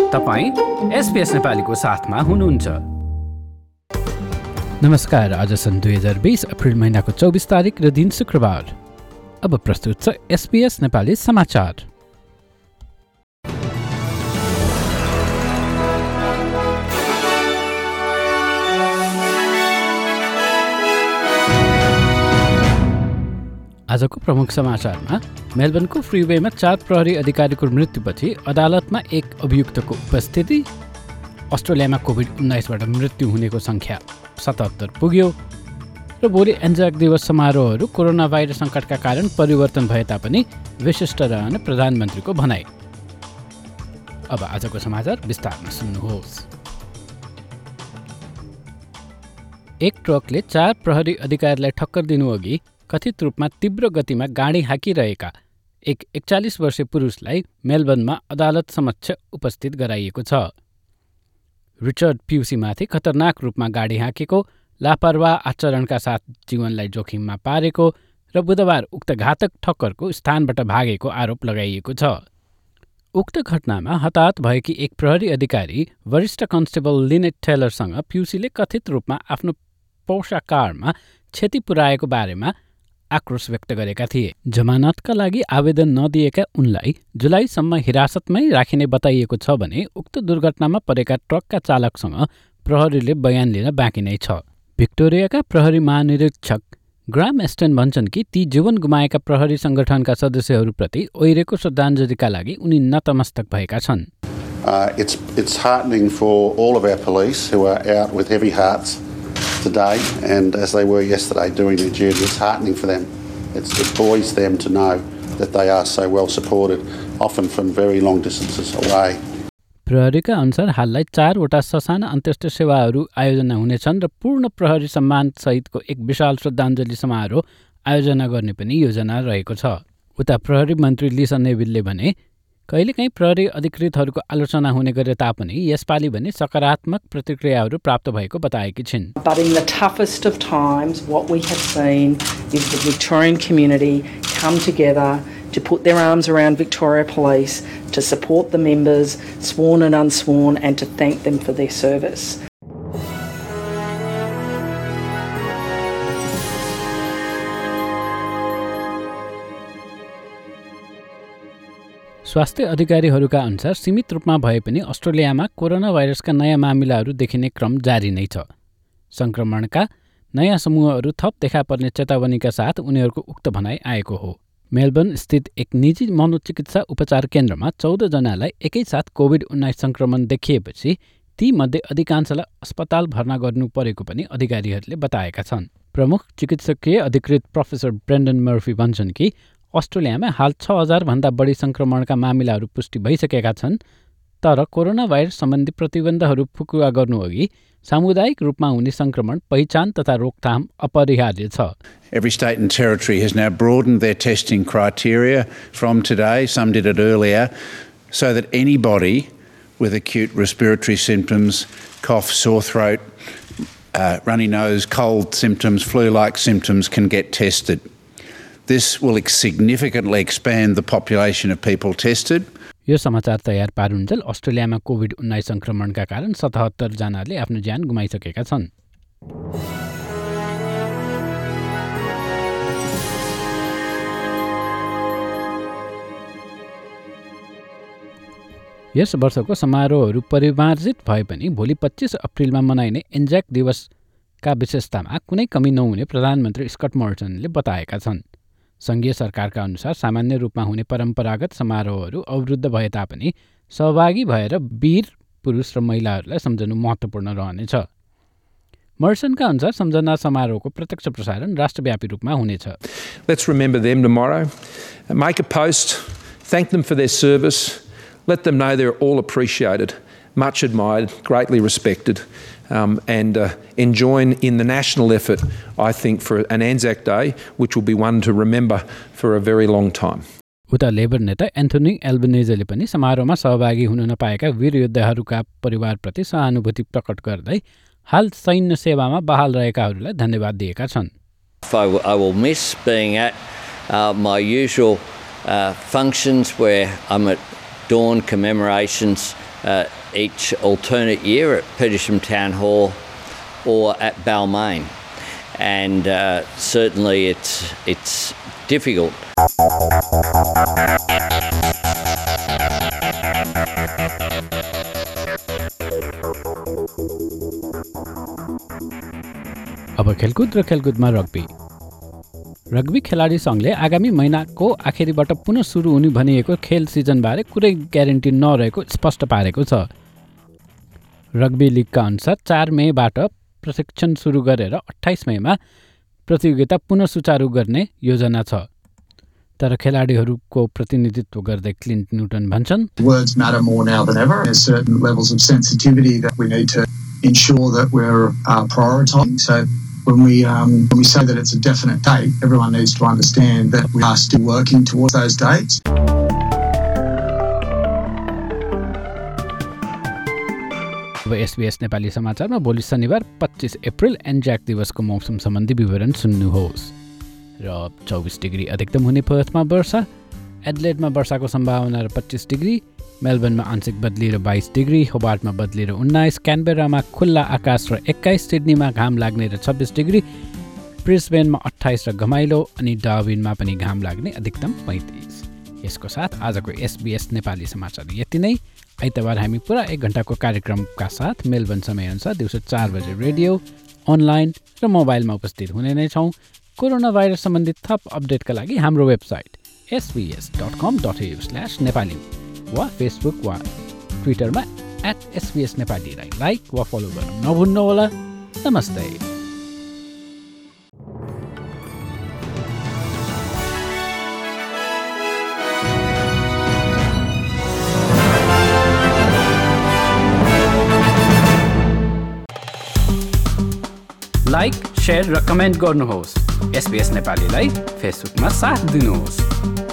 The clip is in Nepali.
तपाईं SBS नेपालीको साथमा हुनुहुन्छ। नमस्कार, आज सन् 2020 अप्रिल महिनाको 24 तारिक र दिन शुक्रबार। अब प्रस्तुत छ SBS नेपाली समाचार। आजको प्रमुख समाचारमा मेलबर्नको फ्रीवेमा 4 प्रहरी अधिकारीको मृत्युपछि अदालतमा एक अभियुक्तको उपस्थिति, अस्ट्रेलियामा कोभिड-19बाट मृत्यु हुनेको संख्या 77 पुग्यो र भोलि एन्जाक दिवस समारोहहरू कोरोना भाइरस सङ्कटका कारण परिवर्तन भए तापनि विशिष्ट रहने प्रधानमन्त्रीको भनाई। अब आजको समाचार विस्तारमा सुन्नुहोस्। एक ट्रकले 4 प्रहरी अधिकारीलाई ठक्कर दिनुअघि कथित रूपमा तीव्र गतिमा गाडी हाँकिरहेका एक 41 वर्षीय पुरुषलाई मेलबर्नमा अदालत समक्ष उपस्थित गराइएको छ। रिचर्ड प्युसीमाथि खतरनाक रूपमा गाडी हाँकेको, लापरवाह आचरणका साथ जीवनलाई जोखिममा पारेको र बुधबार उक्त घातक ठक्करको स्थानबाट भागेको आरोप लगाइएको छ। उक्त घटनामा हताहत भएकी एक प्रहरी अधिकारी वरिष्ठ कन्स्टेबल लिनेट टेलरसँग प्युसीले कथित रूपमा आफ्नो पोर्सा कारमा क्षति पुर्याएको बारेमा आक्रोश व्यक्त गरेका थिए। जमानतका लागि आवेदन नदिएका उनलाई जुलाईसम्म हिरासतमै राखिने बताइएको छ भने उक्त दुर्घटनामा परेका ट्रकका चालकसँग प्रहरीले बयान लिन बाँकी नै छ। भिक्टोरियाका प्रहरी महानिरीक्षक ग्राम एस्टन भन्छन् कि ती जीवन गुमाएका प्रहरी सङ्गठनका सदस्यहरूप्रति ओइरेको श्रद्धाञ्जलीका लागि उनी नतमस्तक भएका छन्। It's heartening for all of our police who are out with heavy hearts today, and as they were yesterday doing their duty. It's heartening for them. It buoys them to know that they are so well supported, often from very long distances away. प्रहरीका अनुसार हाललाई 4वटा ससाना अन्त्येष्टि सेवाहरू आयोजना हुनेछन् र पूर्ण प्रहरी सम्मान सहितको एक विशाल श्रद्धाञ्जली समारोह आयोजना गर्ने पनि योजना रहेको छ। उता प्रहरी मन्त्री लिसा नेविलले भने कहिलेकाहीँ प्रहरी अधिकृतहरूको आलोचना हुने गरे तापनि यसपालि भने सकारात्मक प्रतिक्रियाहरू प्राप्त भएको बताएकी छिन्। But in the toughest of times, what we have seen is the Victorian community come together to put their arms around Victoria Police, to support the members, sworn and unsworn, and to thank them for their service. स्वास्थ्य अधिकारीहरूका अनुसार सीमित रूपमा भए पनि अस्ट्रेलियामा कोरोना भाइरसका नयाँ मामिलाहरू देखिने क्रम जारी नै छ। सङ्क्रमणका नयाँ समूहहरू थप देखा पर्ने चेतावनीका साथ उनीहरूको उक्त भनाइ आएको हो। मेलबर्न स्थित एक निजी मनोचिकित्सा उपचार केन्द्रमा 14 जनालाई एकैसाथ कोभिड-19 सङ्क्रमण देखिएपछि ती मध्ये अधिकांशलाई अस्पताल भर्ना गर्नु परेको पनि अधिकारीहरूले बताएका छन्। प्रमुख चिकित्सकीय अधिकृत प्रोफेसर ब्रेन्डन मर्फी भन्छन् कि अस्ट्रेलियामा हाल 6000 भन्दा बढी सङ्क्रमणका मामिलाहरू पुष्टि भइसकेका छन्, तर कोरोना भाइरस सम्बन्धी प्रतिबन्धहरू फुकुवा गर्नुअघि सामुदायिक रूपमा हुने सङ्क्रमण पहिचान तथा रोकथाम अपरिहार्य छ। Every state and territory has now broadened their testing criteria from today, some did it earlier, so that anybody with acute respiratory symptoms, cough, sore throat, runny nose, cold symptoms, flu-like symptoms can get tested. This will significantly expand the population of people tested. यो समाचार तयार पारुन्जेल अस्ट्रेलियामा कोभिड-19 सङ्क्रमणका कारण 77 जनाले आफ्नो ज्यान गुमाइसकेका छन्। यस वर्षको समारोहहरू परिमार्जित भए पनि भोलि 25 अप्रिलमा मनाइने एन्जाक दिवसका विशेषतामा कुनै कमी नहुने प्रधानमन्त्री स्कट मोरिसनले बताएका छन्। सङ्घीय सरकारका अनुसार सामान्य रूपमा हुने परम्परागत समारोहहरू अवरुद्ध भए तापनि सहभागी भएर वीर पुरुष र महिलाहरूलाई सम्झनु महत्त्वपूर्ण रहनेछ। मोरिसनका अनुसार सम्झना समारोहको प्रत्यक्ष प्रसारण राष्ट्रव्यापी रूपमा हुनेछ। Let's remember them tomorrow. Make a post, thank them for their service, let them know they're all appreciated, much admired, greatly respected, and join in the national effort, I think, for an Anzac Day, which will be one to remember for a very long time. उता लेबर नेता एन्थोनी एल्बनेजले पनि समारोहमा सहभागी हुन नपाएका वीर योद्धाहरूका परिवारप्रति सहानुभूति प्रकट गर्दै हाल सैन्य सेवामा बहाल रहेकाहरूलाई धन्यवाद दिएका छन्। I will miss being at my usual functions where I'm at dawn commemorations each alternate year at Petersham Town Hall or at Balmain. And certainly it's difficult. अब खेलकुद र खेलकुदमा रग्बी। रग्बी खेलाडी सङ्घले आगामी महिनाको आखिरीबाट पुनः सुरु हुने भनिएको खेल सिजनबारे कुनै ग्यारेन्टी नरहेको स्पष्ट पारेको छ। रग्बी लिगका अनुसार 4 मेबाट प्रशिक्षण सुरु गरेर 28 मेमा प्रतियोगिता पुनः सुचारू गर्ने योजना छ। तर खेलाडीहरूको प्रतिनिधित्व गर्दै क्लिन्ट न्युटन भन्छन्, Words matter more now than ever. There's certain levels of sensitivity that we need to ensure that we're prioritising. So when we say that it's a definite date, everyone needs to understand that we are still working towards those dates. अब SBS नेपाली समाचारमा भोलि शनिबार 25 अप्रिल एन्ज्याक दिवसको मौसम सम्बन्धी विवरण सुन्नुहोस्। र 24 डिग्री अधिकतम हुने पर्थमा वर्षा, एडलेडमा वर्षाको सम्भावना र 25 डिग्री, मेलबर्नमा आंशिक बदली र 22 डिग्री, होबार्टमा बदली र 19, क्यानबेरामा खुल्ला आकाश र 21, सिडनीमा घाम लाग्ने र 26 डिग्री, ब्रिस्बेनमा 28 र घमाइलो, अनि डार्विनमा पनि घाम लाग्ने अधिकतम 35। यसको साथ आजको SBS नेपाली समाचार यति नै। आइतबार हामी पुरा 1 घण्टाको कार्यक्रमका साथ मेलबर्न समयअनुसार दिउँसो 4 बजे रेडियो, अनलाइन र मोबाइलमा उपस्थित हुने नै छौँ। कोरोना भाइरस सम्बन्धी थप अपडेटका लागि हाम्रो वेबसाइट sbs.com.au/nepali वा फेसबुक वा ट्विटरमा @SBS नेपालीलाई लाइक वा फलो गर्न नभुल्नुहोला। नमस्ते। लाइक, शेयर र कमेन्ट गर्नुहोस्। SBS नेपालीलाई फेसबुकमा साथ दिनुहोस्।